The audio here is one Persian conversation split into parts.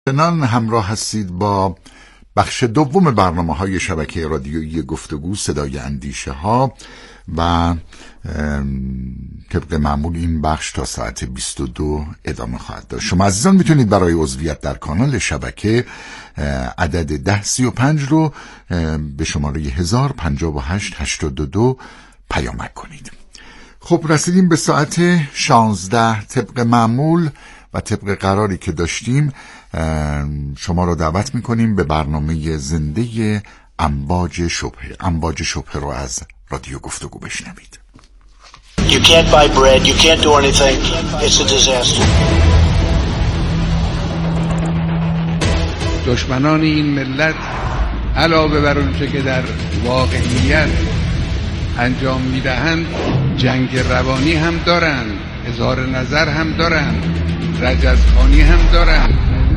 همچنان همراه هستید با بخش دوم برنامه‌های شبکه رادیویی گفتگو صدای اندیشه ها و طبق معمول این بخش تا ساعت 22 ادامه خواهد داشت. شما عزیزان میتونید برای عضویت در کانال شبکه عدد 1035 رو به شماره 105882 پیامک کنید. خب رسیدیم به ساعت 16 طبق معمول و طبق قراری که داشتیم شما رو دعوت میکنیم به برنامه زنده امواج شبهه. امواج شبهه رو از رادیو گفتگو بشنوید. You can't buy bread, you can't do anything. It's a disaster. دشمنان این ملت علاوه بر اونچه که در واقعیت انجام میدهند جنگ روانی هم دارند، اظهار نظر هم دارند، رجزخوانی هم دارند.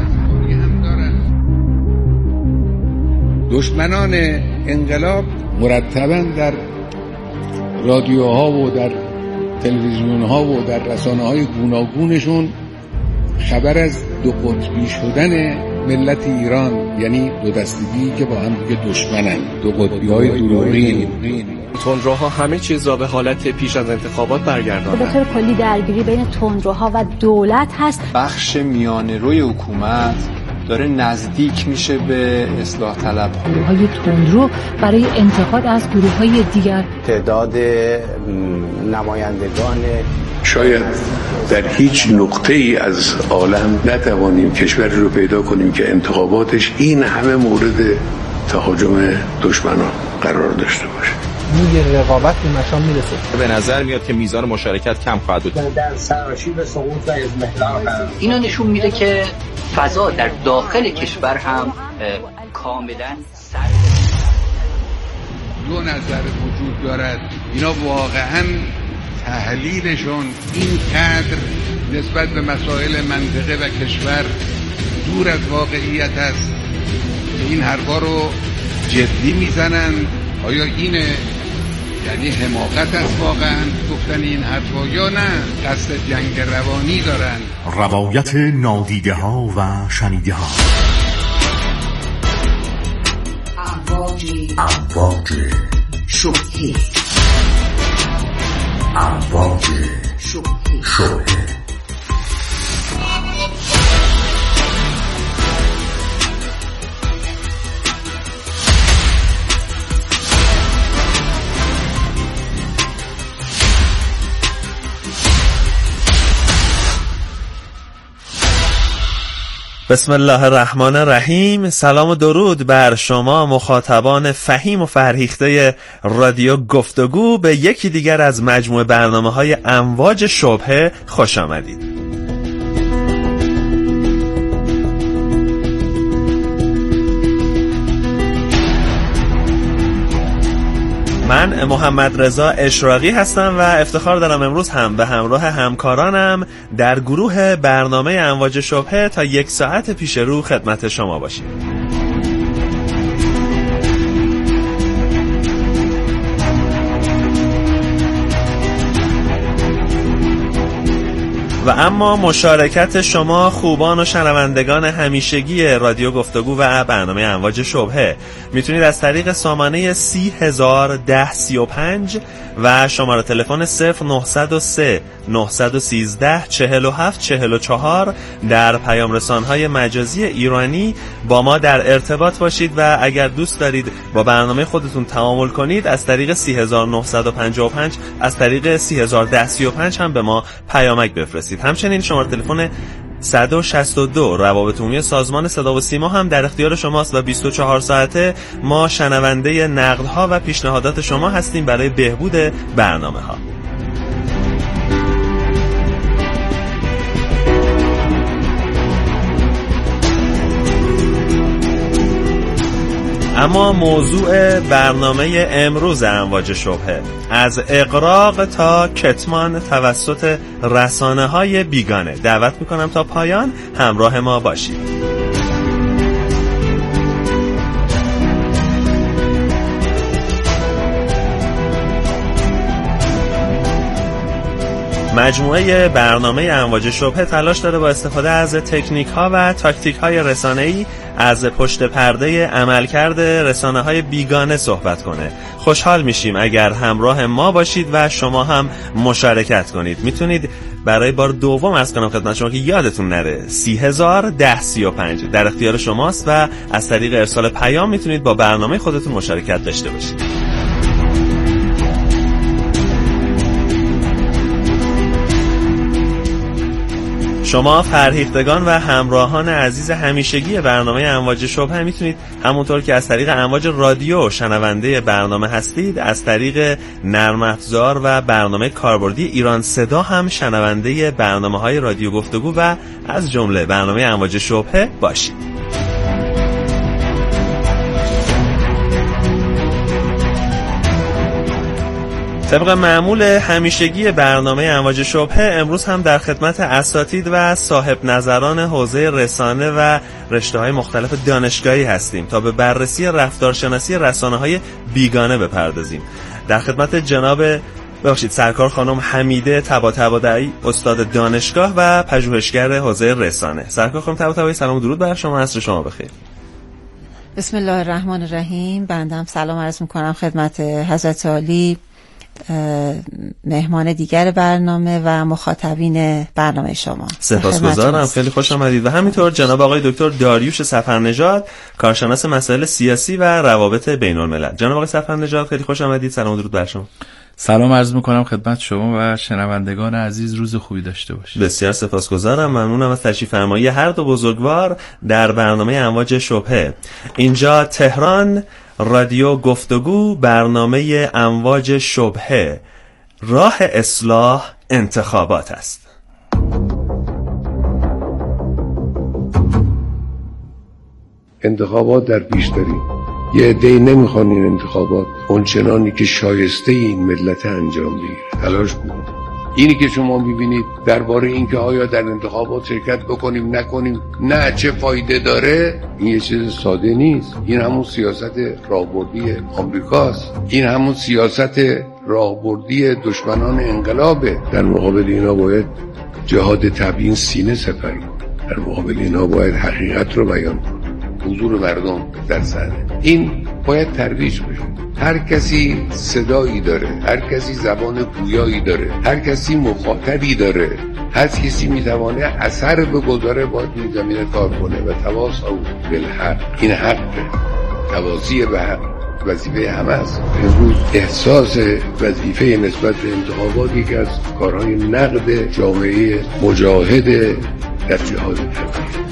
دشمنان انقلاب مرتباً در رادیوها و در تلویزیونها و در رسانه‌های گوناگونشون خبر از دو قطبی شدن ملت ایران، یعنی دو دستگی که با هم دیگه دشمنن، دو قطبی‌های دروغین. تندروها همه چیز را به حالت پیش از انتخابات برگرداندند. به طور کلی درگیری بین تندروها و دولت هست. بخش میانه روی حکومت داره نزدیک میشه به اصلاح طلب. گروه‌های تندرو برای انتقاد از گروه‌های دیگر. تعداد نمایندگان شاید در هیچ نقطه‌ای از عالم نتوانیم کشوری رو پیدا کنیم که انتخاباتش این همه مورد تهاجم دشمنان قرار داشته باشه. یه رقابت به مشام میرسه. به نظر میاد که میزان مشارکت کم خواهد بود. در سراشیب سقوط و اضمحلال هست. اینو نشون میده که فضا در داخل کشور هم کاملا دو نظر وجود دارد. اینا واقعا تحلیلشون این قدر نسبت به مسائل منطقه و کشور دور از واقعیت است که این حرفا رو جدی میزنن. آیا اینه یعنی حماقت است واقعا گفتن این حرفا یا نه قصد جنگ روانی دارن؟ روایت نادیده ها و شنیده ها. امواج شبهه. امواج شبهه. بسم الله الرحمن الرحیم. سلام و درود بر شما مخاطبان فهیم و فرهیخته رادیو گفتگو. به یکی دیگر از مجموعه برنامه‌های امواج شبهه خوش آمدید. من محمد رضا اشراقی هستم و افتخار دارم امروز هم به همراه همکارانم در گروه برنامه امواج شبهه تا 1 ساعت پیش رو خدمت شما باشیم. و اما مشارکت شما خوبان و شنوندگان همیشگی رادیو گفتگو و برنامه امواج شبهه میتونید از طریق سامانه 30135 و شماره تلفن 0903 913 47 44 در پیام رسانهای مجازی ایرانی با ما در ارتباط باشید و اگر دوست دارید با برنامه خودتون تعامل کنید از طریق 3955 از طریق 301035 هم به ما پیامک بفرستید. همچنین شماره تلفن 162 روابط عمومی سازمان صدا و سیما هم در اختیار شماست و 24 ساعته ما شنونده نقدها و پیشنهادات شما هستیم برای بهبود برنامه ها. اما موضوع برنامه امروز امواج شبهه از اغراق تا کتمان توسط رسانه‌های بیگانه. دعوت میکنم تا پایان همراه ما باشید. مجموعه برنامه امواج شبهه تلاش داره با استفاده از تکنیک‌ها و تاکتیک‌های رسانه‌ای از پشت پرده عملکرد رسانه‌های بیگانه صحبت کنه. خوشحال میشیم اگر همراه ما باشید و شما هم مشارکت کنید. میتونید برای بار دوم از کنم خدمت شما که یادتون نره 301035 در اختیار شماست و از طریق ارسال پیام میتونید با برنامه خودتون مشارکت داشته باشید. شما فرهیختگان و همراهان عزیز همیشگی برنامه امواج شبهه میتونید همونطور که از طریق امواج رادیو شنونده برنامه هستید، از طریق نرم افزار و برنامه کاربردی ایران صدا هم شنونده برنامه‌های رادیو گفتگو و از جمله برنامه امواج شبهه باشید. طبق معمول همیشگی برنامه امواج شبهه امروز هم در خدمت اساتید و صاحب نظران حوزه رسانه و رشته‌های مختلف دانشگاهی هستیم تا به بررسی رفتارشناسی رسانه‌های بیگانه بپردازیم. در خدمت جناب سرکار خانم حمیده طباطبایی، استاد دانشگاه و پژوهشگر حوزه رسانه. سرکار خانم طباطبایی، سلام و درود بر شما، عصر شما بخیر. بسم الله الرحمن الرحیم. بنده سلام عرض می‌کنم خدمت حضرت عالی، مهمان دیگر برنامه و مخاطبین برنامه شما. سپاسگزارم، خیلی خوش آمدید. و همینطور جناب آقای دکتر داریوش سفرنژاد، کارشناس مسائل سیاسی و روابط بین الملل. جناب آقای سفرنژاد خیلی خوش آمدید، سلام و درود بر شما. سلام عرض میکنم خدمت شما و شنوندگان عزیز، روز خوبی داشته باشید. بسیار سپاسگزارم، ممنونم از تشریف فرمایی هر دو بزرگوار در برنامه امواج شبهه. اینجا تهران، رادیو گفتگو، برنامه امواج شبهه، راه اصلاح انتخابات است. انتخابات در پیش داریم. یه عده‌ای نمیخوان این انتخابات اونچنانی که شایسته این ملت انجام بگیره. تلاش کنید. اینی که شما میبینید درباره این که آیا در انتخابات شرکت بکنیم نکنیم، نه چه فایده داره، این یه چیز ساده نیست. این همون سیاست راهبردی آمریکاست. این همون سیاست راهبردی دشمنان انقلابه. در مقابل اینا باید جهاد تبیین سینه سپری کنه. در مقابل اینا باید حقیقت رو بیان کنه. حضور مردم در صحنه این باید ترویج بشه. هر کسی صدایی داره، هر کسی زبان پویایی داره، هر کسی مخاطبی داره، هر کسی میتونه اثر بگذاره، باید این زمینه کار کنه و تواصل بالحق. این حق، تواصی به حق وظیفه همه است. امروز احساس وظیفه نسبت به انتخابات یکی از کارهای نقد جامعه مجاهد در جهاد تبیین.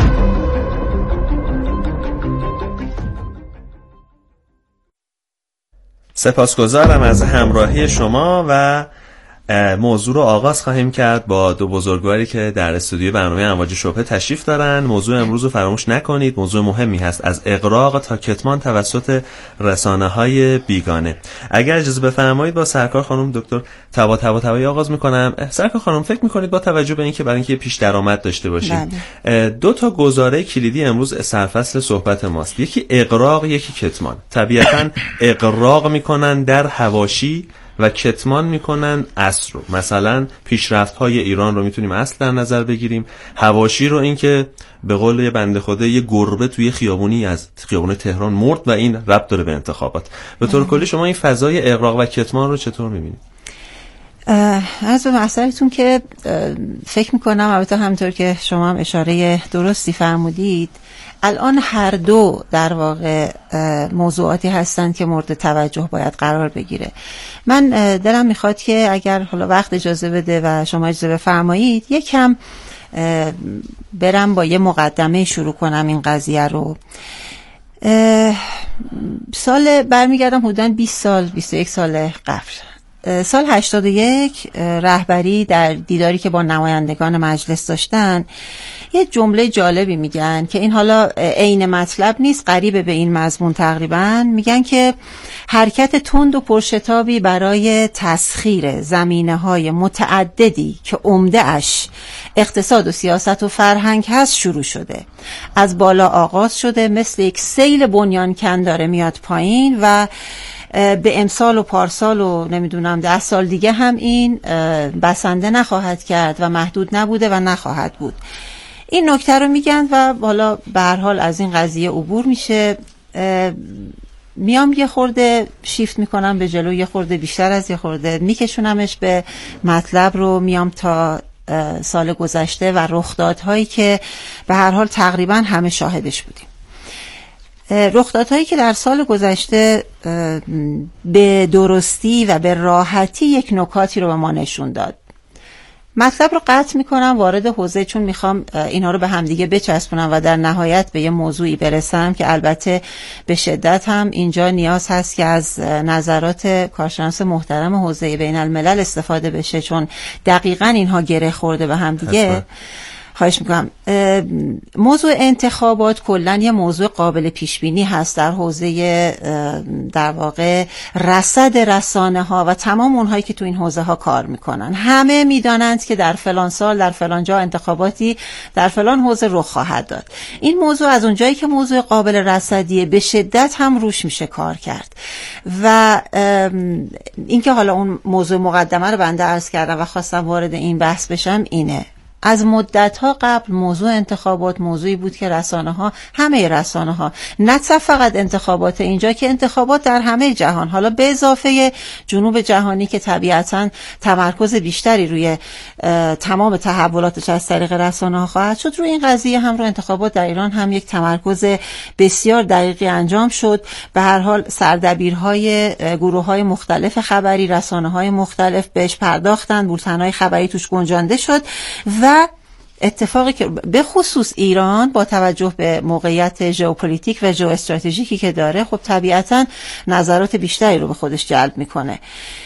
سپاسگزارم از همراهی شما و موضوع رو آغاز خواهیم کرد با دو بزرگواری که در استودیو برنامه امواج شبهه تشریف دارن. موضوع امروز رو فراموش نکنید، موضوع مهمی هست، از اغراق تا کتمان توسط رسانه‌های بیگانه. اگر اجازه بفرمایید با سرکار خانم دکتر طباطبایی آغاز می‌کنم. سرکار خانم، فکر می‌کنید با توجه به اینکه برای اینکه پیش درآمد داشته باشیم، دو تا گزاره کلیدی امروز سرفصل صحبت ماست، یکی اغراق، یکی کتمان. طبیعتاً اغراق می‌کنن در حواشی و کتمان میکنن اصل رو. مثلا پیشرفت‌های ایران رو میتونیم اصل در نظر بگیریم، حواشی رو این که به قول یه بنده خدا یه گربه توی خیابونی از خیابون تهران مرد و این ربط داره به انتخابات. به طور کلی شما این فضای اغراق و کتمان رو چطور میبینید؟ از مسئله‌تون که فکر میکنم البته همونطور که شما هم اشاره درستی فرمودید، الان هر دو در واقع موضوعاتی هستند که مورد توجه باید قرار بگیره. من دلم میخواد که اگر حالا وقت اجازه بده و شما اجازه بفرمایید یکم برم با یه مقدمه شروع کنم این قضیه رو. سال برمیگردم حدوداً 20 سال 21 سال قبل، سال 81 رهبری در دیداری که با نمایندگان مجلس داشتن یه جمله جالبی میگن که این حالا عین مطلب نیست، قریب به این مضمون تقریبا. میگن که حرکت تند و پرشتابی برای تسخیر زمینه‌های متعددی که عمده اش اقتصاد و سیاست و فرهنگ هست شروع شده. از بالا آغاز شده، مثل یک سیل بنیانکن داره میاد پایین و به امسال و پارسال و نمیدونم 10 سال دیگه هم این بسنده نخواهد کرد و محدود نبوده و نخواهد بود. این نکته رو میگن و حالا به هر حال از این قضیه عبور میشه. میام یه خورده شیفت میکنم به جلو، یه خورده بیشتر از یه خورده میکشونمش به مطلب رو، میام تا سال گذشته و رخدادهایی که به هر حال تقریبا همه شاهدش بودیم. رخدادهایی که در سال گذشته به درستی و به راحتی یک نکاتی رو به ما نشون داد. مطلب رو قطع میکنم وارد حوزه، چون میخوام اینها رو به همدیگه بچسبونم و در نهایت به یه موضوعی برسم که البته به شدت هم اینجا نیاز هست که از نظرات کارشناس محترم حوزه بین الملل استفاده بشه، چون دقیقاً اینها گره خورده به همدیگه. خواهش میکنم. موضوع انتخابات کلن یه موضوع قابل پیش بینی هست در حوزه در واقع رصد رسانه ها و تمام اونهایی که تو این حوزه ها کار میکنن. همه میدانند که در فلان سال در فلان جا انتخاباتی در فلان حوزه رخ خواهد داد. این موضوع از اونجایی که موضوع قابل رصدیه به شدت هم روش میشه کار کرد و اینکه حالا اون موضوع مقدمه رو بنده عرض کردم و خواستم وارد این بحث بشم اینه. از مدت‌ها قبل موضوع انتخابات موضوعی بود که رسانه‌ها، همه رسانه‌ها، نه فقط انتخابات اینجا که انتخابات در همه جهان، حالا به اضافه جنوب جهانی که طبیعتاً تمرکز بیشتری روی تمام تحولاتش از طریق رسانه‌ها خواهد شد، روی این قضیه هم رو انتخابات در ایران هم یک تمرکز بسیار دقیقی انجام شد. به هر حال سردبیرهای گروه‌های مختلف خبری، رسانه‌های مختلف بهش پرداختن، بولتن‌های خبری توش گنجانده شد و اتفاقی که به خصوص ایران با توجه به موقعیت ژئوپلیتیک و ژئواستراتژیکی که داره خب طبیعتاً نظرات بیشتری رو به خودش جلب میکنه.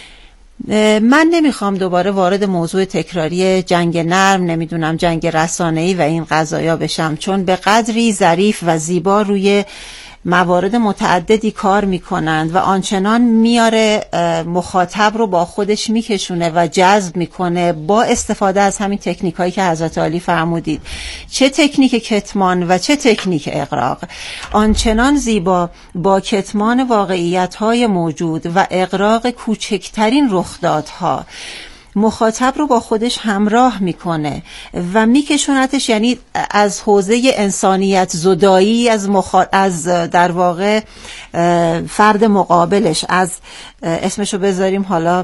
من نمیخوام دوباره وارد موضوع تکراری جنگ نرم، نمیدونم جنگ رسانه‌ای و این قضایا بشم، چون به قدری ظریف و زیبا روی موارد متعددی کار میکنند و آنچنان میاره مخاطب رو با خودش میکشونه و جذب میکنه با استفاده از همین تکنیک هایی که حضرت عالی فرمودید، چه تکنیک کتمان و چه تکنیک اغراق. آنچنان زیبا با کتمان واقعیت های موجود و اغراق کوچکترین رخدادها مخاطب رو با خودش همراه میکنه و میکشونتش، یعنی از حوزه انسانیت زدایی از در واقع فرد مقابلش، از اسمشو بذاریم حالا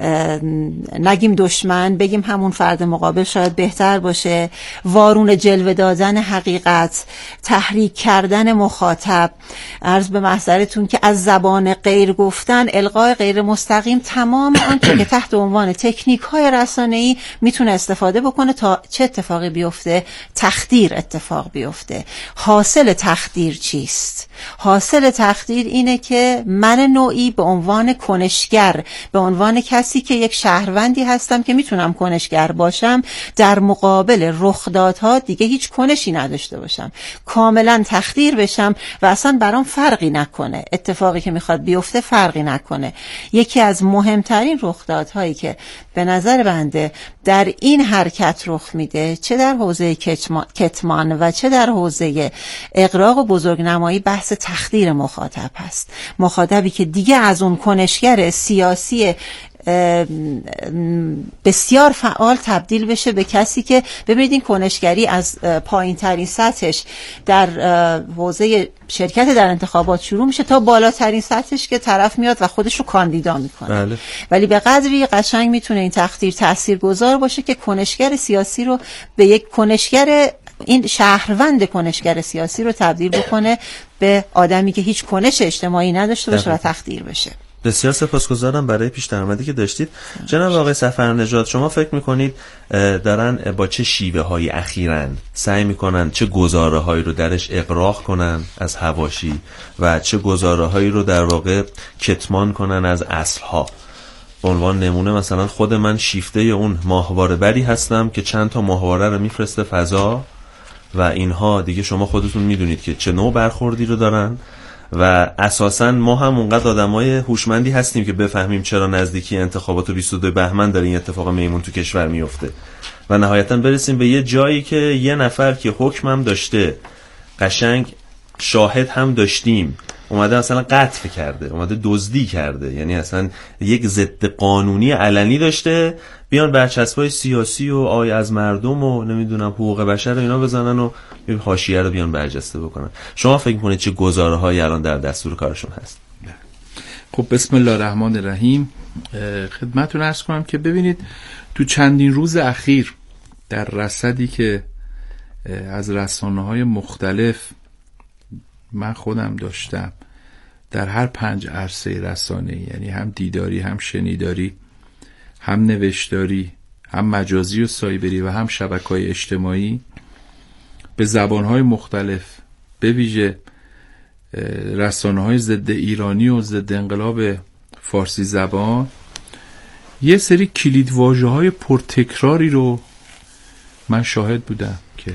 نگیم دشمن، بگیم همون فرد مقابل شاید بهتر باشه، وارون جلوه دادن حقیقت، تحریک کردن مخاطب، عرض به محضرتون که از زبان غیر گفتن، القای غیر مستقیم، تمام آنچه که تحت عنوان تکنیک های رسانه‌ای میتونه استفاده بکنه تا چه اتفاقی بیفته؟ تخدیر اتفاق بیفته. حاصل تخدیر چیست؟ حاصل تخدیر اینه که من نوعی به عنوان کنشگر، به عنوان کسی که یک شهروندی هستم که میتونم کنشگر باشم، در مقابل رخدادها دیگه هیچ کنشی نداشته باشم، کاملا تخدیر بشم و اصلا برام فرقی نکنه، اتفاقی که میخواد بیفته فرقی نکنه. یکی از مهمترین رخدادهایی که به نظر بنده در این حرکت رخ میده، چه در حوزه کتمان و چه در حوزه اغراق و بزرگنمایی، بحث تخدیر مخاطب هست. مخاطبی که دیگه از اون کنشگر سیاسی بسیار فعال تبدیل بشه به کسی که، ببینید این کنشگری از پایین ترین سطحش در حوزه شرکت در انتخابات شروع میشه تا بالاترین سطحش که طرف میاد و خودش رو کاندیدا میکنه. بله. ولی به قدری قشنگ میتونه این تخدیر تاثیرگذار باشه که کنشگر سیاسی رو به یک کنشگر، این شهروند کنشگر سیاسی رو تبدیل بکنه به آدمی که هیچ کنش اجتماعی نداشته باشه و تخدیر بشه. بسیار سپاسگزارم برای پیش درآمدی که داشتید. جناب آقای سفرنژاد، شما فکر میکنید دارن با چه شیوه هایی اخیراً سعی میکنن چه گزاره هایی رو درش اغراق کنن از حواشی و چه گزاره هایی رو در واقع کتمان کنن از اصلها؟ به عنوان نمونه مثلا خود من شیفته اون ماهواره بری هستم که چند تا ماهواره رو میفرسته فضا و اینها دیگه شما خودتون میدونید که چه نوع برخوردی رو دارن و اساساً ما هم اونقدر آدمای هوشمندی هستیم که بفهمیم چرا نزدیکی انتخابات 22 بهمن داره این اتفاق میمون تو کشور میفته و نهایتاً برسیم به یه جایی که یه نفر که حکم هم داشته، قشنگ شاهد هم داشتیم اومده مثلا قتل کرده، اومده دزدی کرده، یعنی اصلا یک ضد قانونی علنی داشته، بیان برچسبای سیاسی و آی از مردم و نمیدونم حقوق بشر و اینا بزنن و حاشیه رو بیان برجسته بکنن. شما فکر می‌کنید چه گزاره‌هایی الان در دستور کارشون هست؟ خب بسم الله الرحمن الرحیم. خدمتتون عرض کنم که ببینید تو چندین روز اخیر در رصدی که از رسانه‌های مختلف من خودم داشتم در هر 5 عرصه رسانه‌ای، یعنی هم دیداری، هم شنیداری، هم نوشتاری، هم مجازی و سایبری و هم شبکه‌های اجتماعی، به زبان‌های مختلف، به ویژه رسانه‌های ضد ایرانی و ضد انقلاب فارسی زبان، یه سری کلیدواژه‌های پرتکراری رو من شاهد بودم که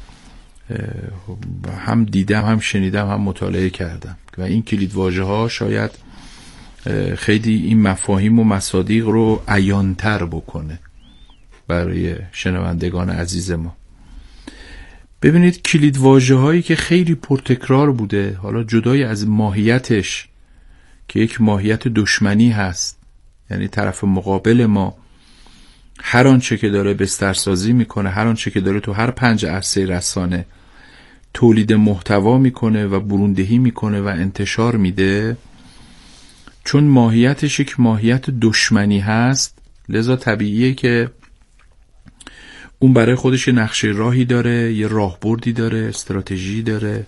هم دیدم، هم شنیدم، هم مطالعه کردم و این کلیدواژه‌ها شاید خیلی این مفاهیم و مصادیق رو عیان‌تر بکنه برای شنوندگان عزیز ما. ببینید کلیدواژه‌هایی که خیلی پرتکرار بوده، حالا جدای از ماهیتش که یک ماهیت دشمنی هست، یعنی طرف مقابل ما هر آنچه که داره بسترسازی میکنه، هر آنچه که داره تو هر 5 عرصه رسانه تولید محتوا میکنه و بروندهی میکنه و انتشار میده، چون ماهیتش یک ماهیت دشمنی هست، لذا طبیعیه که اون برای خودش یه نقشه راهی داره، یه راهبردی داره، استراتژی داره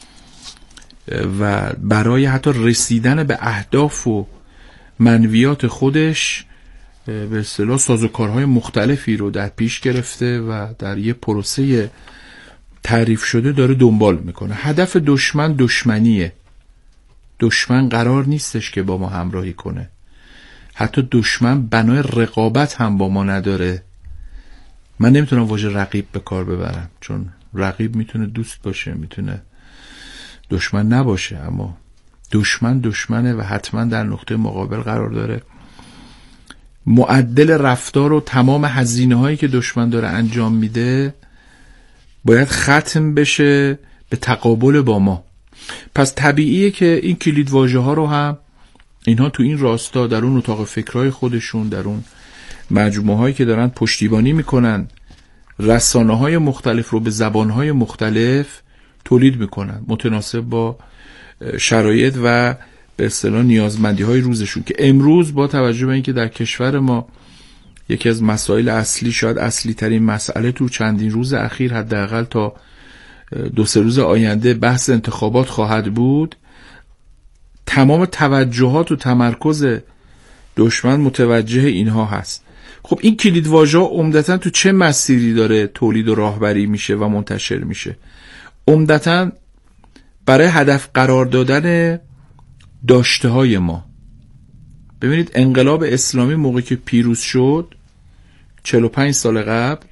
و برای حتی رسیدن به اهداف و منویات خودش به اصطلاح سازوکارهای مختلفی رو در پیش گرفته و در یه پروسه تعریف شده داره دنبال میکنه. هدف دشمن دشمنیه. دشمن قرار نیستش که با ما همراهی کنه. حتی دشمن بنای رقابت هم با ما نداره. من نمیتونم واژه رقیب به کار ببرم، چون رقیب میتونه دوست باشه، میتونه دشمن نباشه، اما دشمن دشمنه و حتما در نقطه مقابل قرار داره. معدل رفتار و تمام هزینه هایی که دشمن داره انجام میده باید ختم بشه به تقابل با ما. پس طبیعیه که این کلیدواژه ها رو هم اینها تو این راستا در اون اتاق فکرهای خودشون، در اون مجموعه هایی که دارن پشتیبانی میکنن رسانه های مختلف رو به زبان های مختلف تولید میکنن متناسب با شرایط و به اصطلاح نیازمندی های روزشون، که امروز با توجه به اینکه در کشور ما یکی از مسائل اصلی، شاید اصلی ترین مسئله تو چندین روز اخیر حداقل تا 2-3 روز آینده بحث انتخابات خواهد بود، تمام توجهات و تمرکز دشمن متوجه اینها هست. خب این کلیدواژه‌ها عمدتاً تو چه مسیری داره تولید و راهبری میشه و منتشر میشه؟ عمدتاً برای هدف قرار دادن داشته های ما. ببینید انقلاب اسلامی موقعی که پیروز شد 45 سال قبل،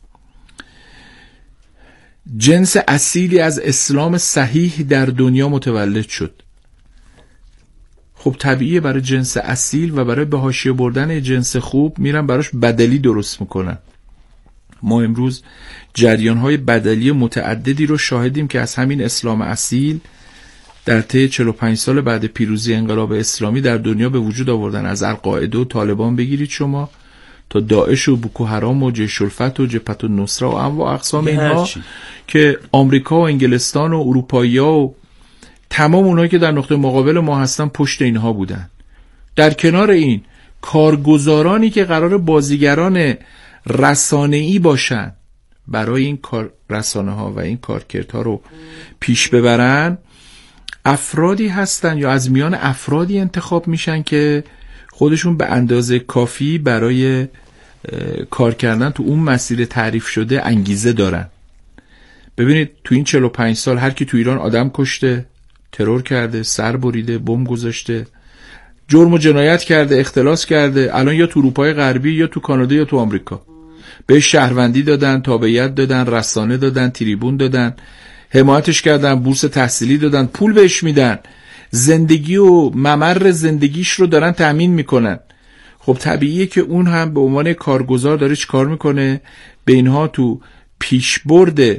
جنس اصیلی از اسلام صحیح در دنیا متولد شد. خب طبیعیه برای جنس اصیل و برای به حاشیه بردن جنس خوب میرن براش بدلی درست میکنن. ما امروز جریان‌های بدلی متعددی رو شاهدیم که از همین اسلام اصیل در طی 45 سال بعد پیروزی انقلاب اسلامی در دنیا به وجود آوردن. از القاعده و طالبان بگیرید شما تا داعش و بوکو حرام و جیش الفتح و جبهة النصره و انواع اقسام اینها که آمریکا و انگلستان و اروپایی‌ها و تمام اونایی که در نقطه مقابل ما هستن پشت اینها بودن. در کنار این کارگزارانی که قرار بازیگران رسانه‌ای باشن برای این کار رسانه ها و این کارکردها رو پیش ببرن، افرادی هستن یا از میان افرادی انتخاب میشن که خودشون به اندازه کافی برای کار کردن تو اون مسیر تعریف شده انگیزه دارن. ببینید تو این 45 سال هر کی تو ایران آدم کشته، ترور کرده، سر بریده، بمب گذاشته، جرم و جنایت کرده، اختلاس کرده، الان یا تو اروپای غربی یا تو کانادا یا تو آمریکا، به شهروندی دادن، تابعیت دادن، رسانه دادن، تریبون دادن، حمایتش کردن، بورس تحصیلی دادن، پول بهش میدن، زندگی و ممر زندگیش رو دارن تأمین میکنن. خب طبیعیه که اون هم به عنوان کارگزار داره چی کار میکنه؟ به اینها تو پیشبرد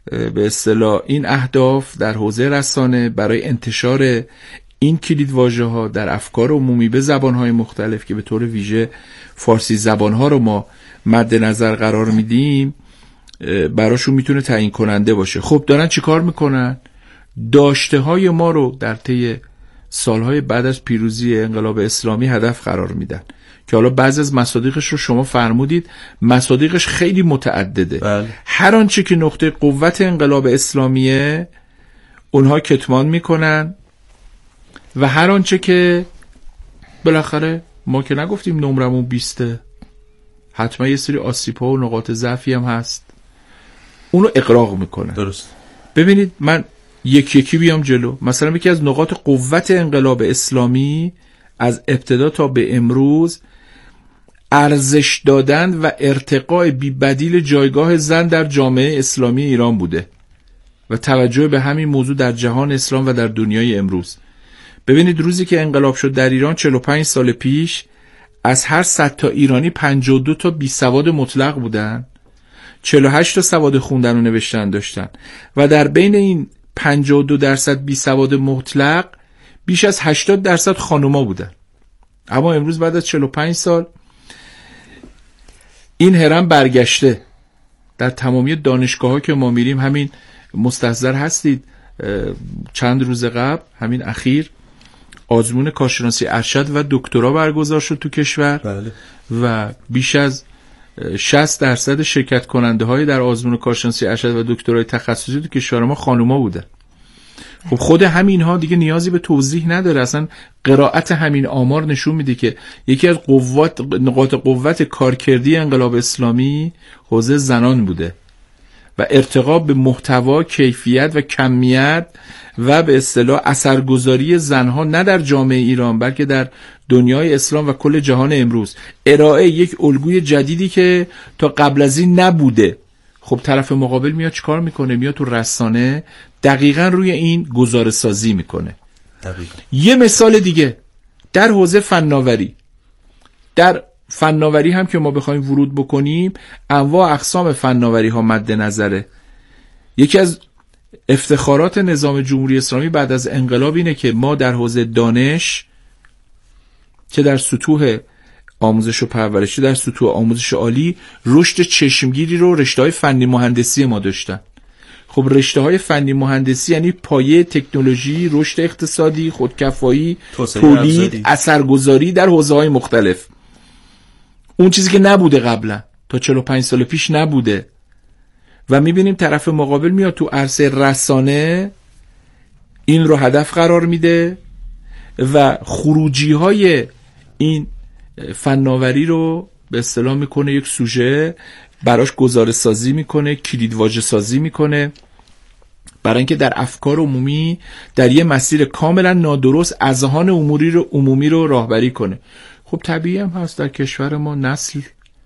به اصطلاح این اهداف در حوزه رسانه برای انتشار این کلیدواژه ها در افکار عمومی به زبانهای مختلف که به طور ویژه فارسی زبانها رو ما مد نظر قرار میدیم براشون میتونه تعیین کننده باشه. خب دارن چی کار میکنن؟ داشته های ما رو در طی سالهای بعد از پیروزی انقلاب اسلامی هدف قرار میدن که حالا بعضی از مصادیقش رو شما فرمودید، مصادیقش خیلی متعدده. بله. هر آنچه که نقطه قوت انقلاب اسلامیه اونها کتمان میکنن و هر آنچه که بالاخره ما که نگفتیم نمرمون 20، حتما یه سری آسیب‌ها و نقاط ضعفی هم هست، اونو اغراق میکنن. درست. ببینید من یکی بیام جلو. مثلا یکی از نقاط قوت انقلاب اسلامی از ابتدا تا به امروز ارزش دادن و ارتقاء بی بدیل جایگاه زن در جامعه اسلامی ایران بوده و توجه به همین موضوع در جهان اسلام و در دنیای امروز. ببینید روزی که انقلاب شد در ایران 45 سال پیش از هر 100 تا ایرانی 52 تا بی سواد مطلق بودن، 48 تا سواد خوندن و نوشتن داشتن و در بین این 52% بی سواد مطلق بیش از 80% خانوما بودن. اما امروز بعد از 45 سال این هرم برگشته. در تمامی دانشگاه‌ها که ما میریم همین مستحضر هستید، چند روز قبل همین اخیر آزمون کارشناسی ارشد و دکترا برگزار شد تو کشور. بله. و بیش از 60% شرکت کننده های در آزمون کارشناسی ارشد و دکترای تخصصی تو کشور ما خانوما بودن. خب خود همین ها دیگه نیازی به توضیح نداره، اصلا قرائت همین آمار نشون میده که یکی از نقاط قوت کارکردی انقلاب اسلامی حوزه زنان بوده و ارتقا به محتوا، کیفیت و کمیت و به اصطلاح اثرگذاری زنها نه در جامعه ایران بلکه در دنیای اسلام و کل جهان امروز. ارائه یک الگوی جدیدی که تا قبل از این نبوده. خب طرف مقابل میاد چیکار میکنه؟ میاد تو رسانه دقیقاً روی این گزاره سازی میکنه. یه مثال دیگه در حوزه فناوری. در فناوری هم که ما بخوایم ورود بکنیم، انواع اقسام فناوری ها مد نظره. یکی از افتخارات نظام جمهوری اسلامی بعد از انقلاب اینه که ما در حوزه دانش که در سطوح آموزش و پرورشی، در سطوح آموزش عالی رشد چشمگیری رو رشته‌های فنی مهندسی ما داشتن. خب رشته‌های فنی مهندسی یعنی پایه تکنولوژی، رشد اقتصادی، خودکفایی، تولید، اثرگذاری در حوزه‌های مختلف. اون چیزی که نبوده قبلا، تا 45 سال پیش نبوده. و میبینیم طرف مقابل میاد تو عرصه رسانه این رو هدف قرار میده و خروجی های این فناوری رو به اصطلاح میکنه یک سوژه، براش گزاره سازی میکنه، کلیدواژه سازی میکنه، برای اینکه در افکار عمومی در یه مسیر کاملا نادرست اذهان عمومی رو راهبری کنه. خب طبیعی هم هست در کشور ما نسل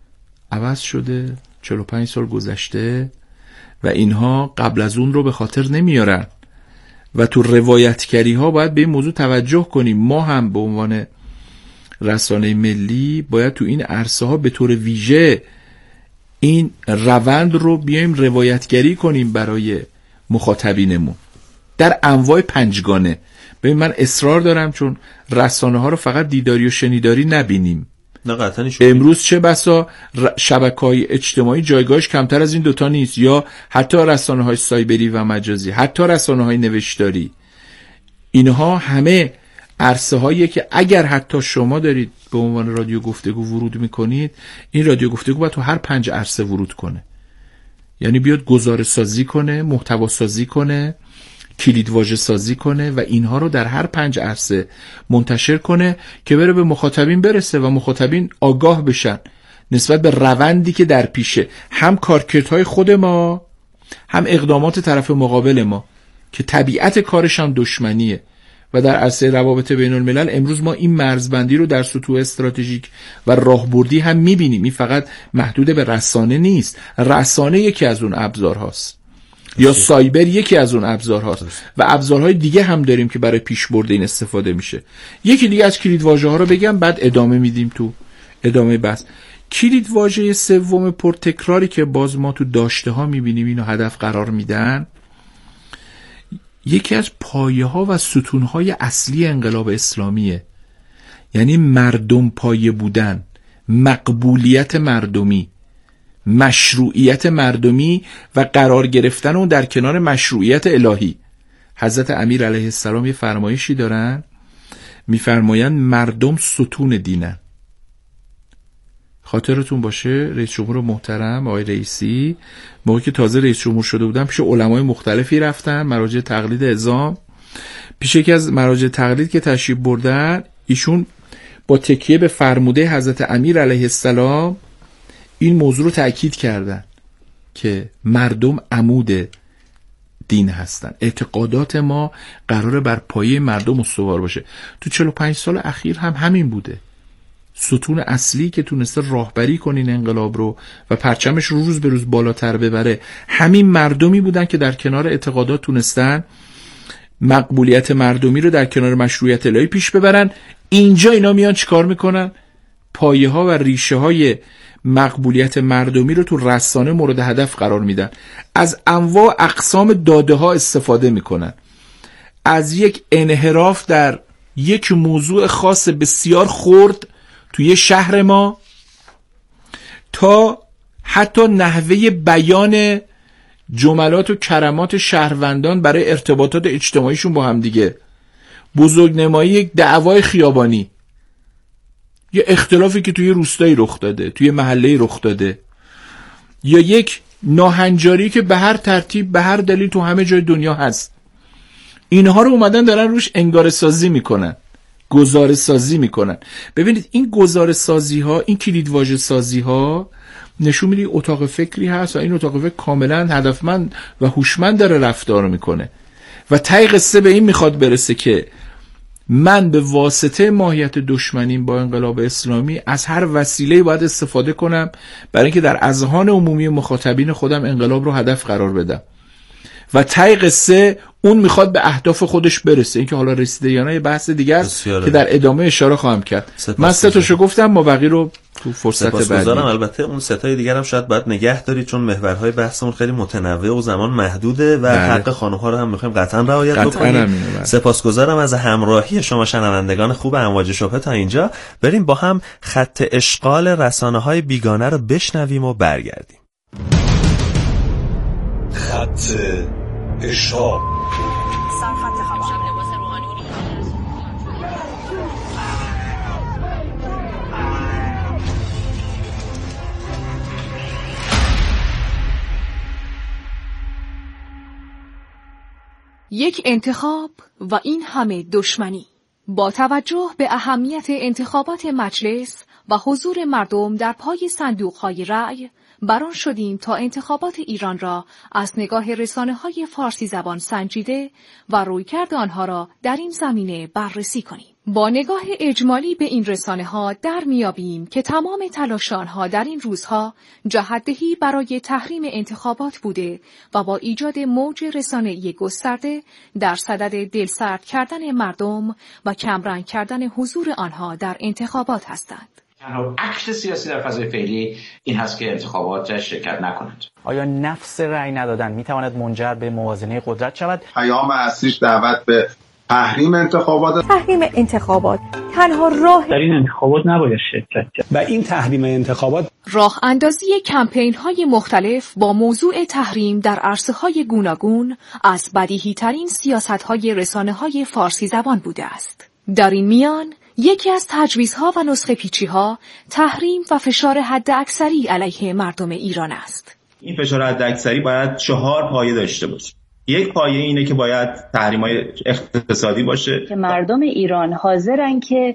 عوض شده، 45 سال گذشته و اینها قبل از اون رو به خاطر نمیارن و تو روایتگری ها باید به این موضوع توجه کنیم. ما هم به عنوان رسانه ملی باید تو این عرصه ها به طور ویژه این روند رو بیایم روایتگری کنیم برای مخاطبینمون در انواع پنجگانه. ببین من اصرار دارم چون رسانه ها رو فقط دیداری و شنیداری نبینیم. امروز چه بسا شبکه‌های اجتماعی جایگاهش کمتر از این دوتا نیست، یا حتی رسانه‌های سایبری و مجازی، حتی رسانه‌های نوشتاری. اینها همه عرصه هایی که اگر حتی شما دارید به عنوان رادیو گفتگو ورود میکنید، این رادیو گفتگو باید تو هر 5 عرصه ورود کنه. یعنی بیاد گزاره سازی کنه، محتوا سازی کنه، کلیدواژه سازی کنه و اینها رو در هر 5 عرصه منتشر کنه که بره به مخاطبین برسه و مخاطبین آگاه بشن نسبت به روندی که در پیشه، هم کارکردهای خود ما هم اقدامات طرف مقابل ما که طبیعت کارش هم دشمنیه. و در عرصه روابط بین الملل امروز ما این مرزبندی رو در سطوح استراتژیک و راهبردی هم میبینیم. این فقط محدود به رسانه نیست، رسانه یکی از اون ابزارهاست یا سایبر یکی از اون ابزارهاست و ابزارهای دیگه هم داریم که برای پیشبرد این استفاده میشه. یکی دیگه از کلیدواژه ها رو بگم بعد ادامه میدیم تو ادامه بحث. کلید واژه سوم پرتکراری که باز ما تو داشته ها میبینیم اینو هدف قرار میدن، یکی از پایه ها و ستون های اصلی انقلاب اسلامیه. یعنی مردم پایه بودن، مقبولیت مردمی، مشروعیت مردمی و قرار گرفتن اون در کنار مشروعیت الهی. حضرت امیر علیه السلام یه فرمایشی دارن، میفرمایند مردم ستون دینن. خاطرتون باشه رئیس جمهور محترم آقای رئیسی موقعی که تازه رئیس جمهور شده بودن پیش علمای مختلفی رفتن، مراجع تقلید اعظام، پیش یکی از مراجع تقلید که تشریف بردن، ایشون با تکیه به فرموده حضرت امیر علیه السلام این موضوع رو تأکید کردن که مردم عمود دین هستن، اعتقادات ما قراره بر پایه مردم استوار باشه. تو 45 سال اخیر هم همین بوده. ستون اصلی که تونسته راهبری کنین انقلاب رو و پرچمش رو روز به روز بالاتر ببره همین مردمی بودن که در کنار اعتقادات تونستن مقبولیت مردمی رو در کنار مشروعیت الهی پیش ببرن. اینجا اینا میان چیکار میکنن؟ پایه ها و ریشه های مقبولیت مردمی رو تو رسانه مورد هدف قرار میدن، از انواع اقسام داده ها استفاده میکنن، از یک انحراف در یک موضوع خاص بسیار خرد توی شهر ما تا حتی نحوه بیان جملات و کلمات شهروندان برای ارتباطات اجتماعیشون با هم دیگه، بزرگنمایی یک دعوای خیابانی، یه اختلافی که توی روستایی رخ داده، توی محله‌ای رخ داده، یا یک ناهنجاری که به هر ترتیب به هر دلیل تو همه جای دنیا هست. اینها رو اومدن دارن روش انگاره سازی میکنن، گزاره سازی میکنن. ببینید این گزاره سازی ها، این کلید واژه سازی ها نشون میده اتاق فکری هست و این اتاق فکر کاملا هدفمند و هوشمند داره رفتار میکنه و ته قصه به این میخواد برسه که من به واسطه ماهیت دشمنیم با انقلاب اسلامی از هر وسیله‌ای باید استفاده کنم برای اینکه در اذهان عمومی مخاطبین خودم انقلاب رو هدف قرار بدم و ته قصه اون میخواد به اهداف خودش برسه. این که حالا رسیده یا نه یه بحث دیگه است که در ادامه اشاره خواهم کرد. من سه تاشو گفتم، ما بقیه رو تو فرصت بعدی. البته اون سه تای دیگر هم شاید باید نگه دارید چون محورهای بحثمون خیلی متنوع و زمان محدوده و حق خانم‌ها رو هم می‌خوایم قطعا رعایت بکنیم. سپاسگزارم از همراهی شما شنوندگان خوب امواج شبهه. تا اینجا بریم با هم خط اشغال رسانه‌های بیگانه رو بشنویم و برگردیم. خط اشغال. یک انتخاب و این همه دشمنی. با توجه به اهمیت انتخابات مجلس و حضور مردم در پای صندوق‌های رأی، بران شدیم تا انتخابات ایران را از نگاه رسانه‌های فارسی زبان سنجیده و رویکرد آنها را در این زمینه بررسی کنیم. با نگاه اجمالی به این رسانه‌ها در میابیم که تمام تلاش آنها در این روزها جهت‌دهی برای تحریم انتخابات بوده و با ایجاد موج رسانه‌ای گسترده در صدد دلسرد کردن مردم و کمرنگ کردن حضور آنها در انتخابات هستند. تنها عکس سیاسی در فضای فعلی این هست که انتخابات شرکت نکنند. آیا نفس رأی ندادن میتواند منجر به موازنه قدرت شود؟ پیام اصلیش دعوت به تحریم انتخابات. تحریم انتخابات تنها راه در این انتخابات نباید شرکت کرد و این تحریم انتخابات راه اندازی کمپین‌های مختلف با موضوع تحریم در عرصه‌های گوناگون از بدیهی‌ترین سیاست‌های رسانه‌های فارسی زبان بوده است. در این میان یکی از تجویزها و نسخه پیچی‌ها تحریم و فشار حداکثری علیه مردم ایران است. این فشار حداکثری باید 4 پایه داشته باشه. یک پایه اینه که باید تحریم‌های اقتصادی باشه که مردم ایران حاضرن که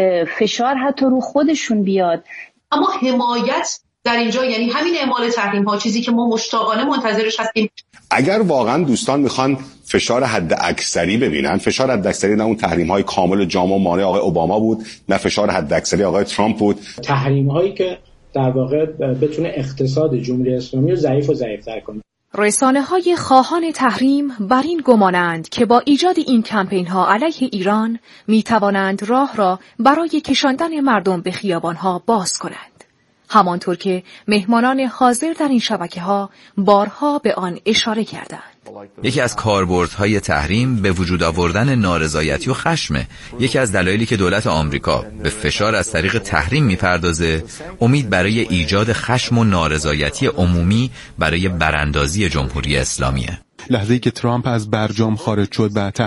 فشار حتی رو خودشون بیاد. اما حمایت در اینجا یعنی همین اعمال تحریم‌ها، چیزی که ما مشتاقانه منتظرش هستیم. اگر واقعا دوستان میخوان فشار حداکثری ببینن، فشار حداکثری نه اون تحریم‌های کامل و جامع و مانع آقای اوباما بود، نه فشار حداکثری آقای ترامپ بود. تحریم‌هایی که در واقع بتونه اقتصاد جمهوری اسلامی رو ضعیف و ضعیف‌تر کنه. رسانه‌های خواهان تحریم بر این گمانند که با ایجاد این کمپین‌ها علیه ایران می‌توانند راه را برای کشاندن مردم به خیابان‌ها باز کنند. همانطور که مهمانان حاضر در این شبکه‌ها بارها به آن اشاره کردند. یکی از کاربردهای تحریم به وجود آوردن نارضایتی و خشمه. یکی از دلایلی که دولت آمریکا به فشار از طریق تحریم میپردازه، امید برای ایجاد خشم و نارضایتی عمومی برای براندازی جمهوری اسلامیه. لحظه‌ای که ترامپ از برجام خارج شد و